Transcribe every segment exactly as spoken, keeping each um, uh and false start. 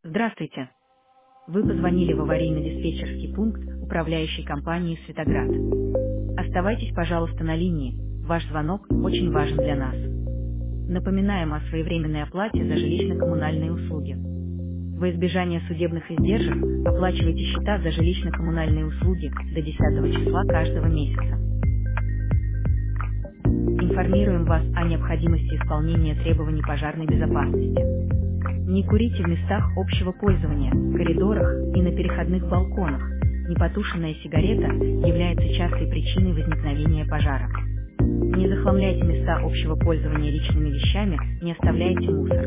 Здравствуйте. Вы позвонили в аварийно-диспетчерский пункт управляющей компании «Светоград». Оставайтесь, пожалуйста, на линии. Ваш звонок очень важен для нас. Напоминаем о своевременной оплате за жилищно-коммунальные услуги. Во избежание судебных издержек оплачивайте счета за жилищно-коммунальные услуги до десятого числа каждого месяца. Информируем вас о необходимости исполнения требований пожарной безопасности. Не курите в местах общего пользования, коридорах и на переходных балконах. Непотушенная сигарета является частой причиной возникновения пожара. Не захламляйте места общего пользования личными вещами, не оставляйте мусор.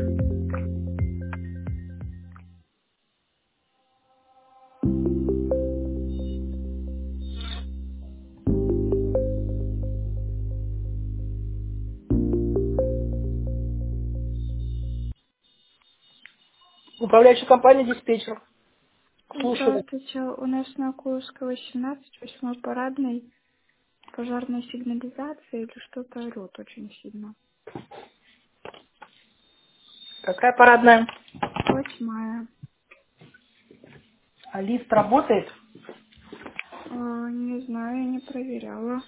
Управляющая компания «Диспетчер». Слушаю. Здравствуйте. У нас на Курского, семнадцать, восьмой парадной, пожарная сигнализация или что-то орёт очень сильно. Какая парадная? Восьмая. А лифт работает? А, не знаю, я не проверяла.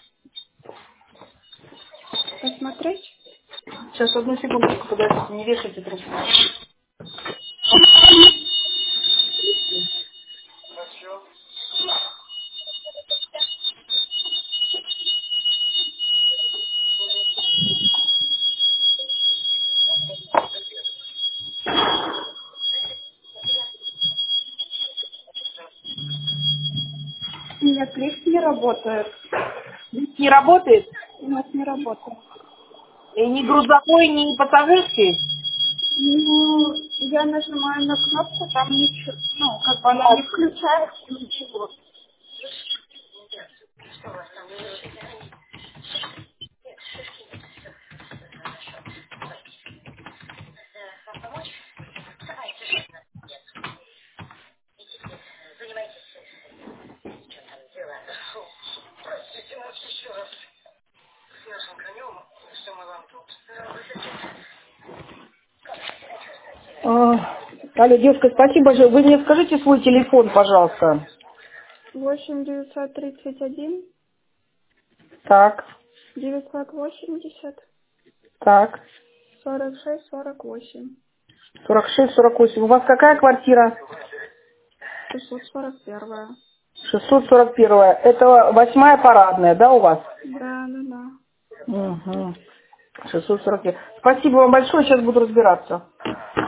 Посмотреть? Сейчас, одну секундочку, подождите, не вешайте трубку. Нет, лифт не работает. Лифт не работает? Нет, не работает. И ни грузовой, ни пассажирский? Ну, я нажимаю на кнопку, там ничего, ну, как бы она не включается, ничего. А, алло, девушка, спасибо же. Вы мне скажите свой телефон, пожалуйста. восемь девятьсот тридцать один Так, девятьсот восемьдесят так. сорок шесть сорок восемь сорок шесть сорок восемь. У вас какая квартира? шестьсот сорок первая. шестьсот сорок первая. Это восьмая парадная, да, у вас? Да, да, да. Угу. шестьсот сорок первая. Спасибо вам большое, сейчас буду разбираться.